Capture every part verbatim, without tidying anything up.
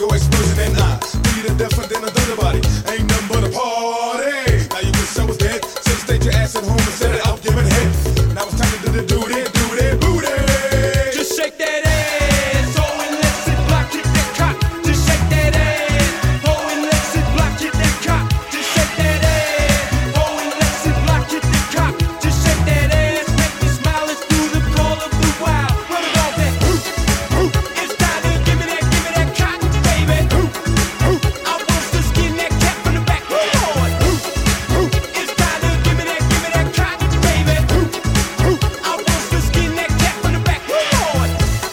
go explosion and I beat it different than a thunder body. Ain't nothing but a party. Now you wish I was dead. So stayed your ass at home and set it out, giving head. Now it's time to do the do that, do that, booty. Just shake that ass, oh and let's it block it that cock. Just shake that ass, oh and let's it block it that cock. Just shake that ass, oh and let's it block it that cock. Just shake that ass, make me smile it's through the call of the wild. What about that? It's time to give me that, give me that cock, baby. I want to skin that cat from the back. Come on. It's time to give me that, give me that cock, baby. I want to skin that cat from the back. Come on.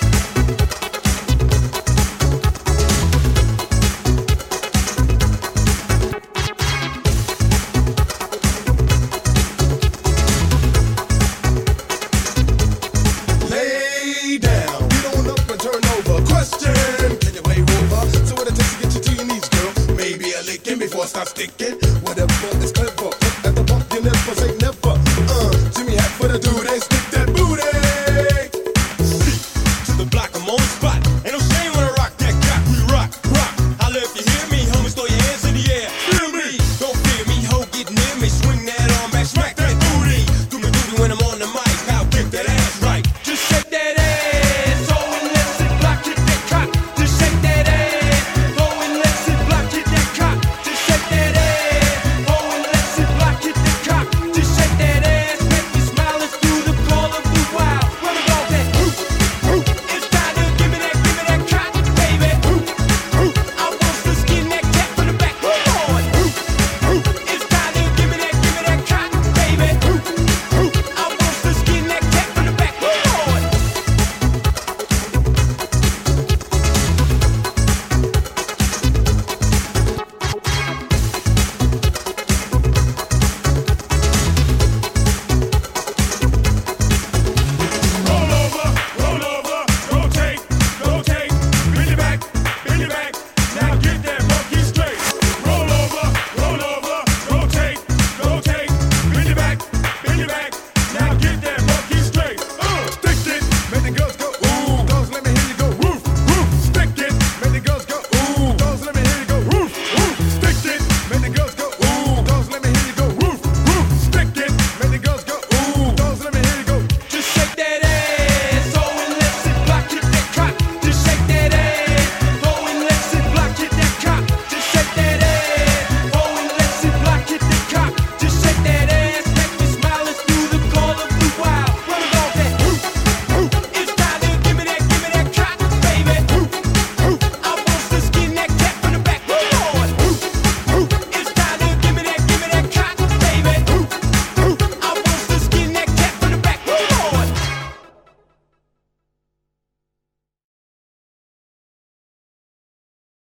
Lay down, get on up and turn over. Question, can you play over? So what it takes to get you to your knees, girl? Maybe a licking before it starts sticking. Whatever is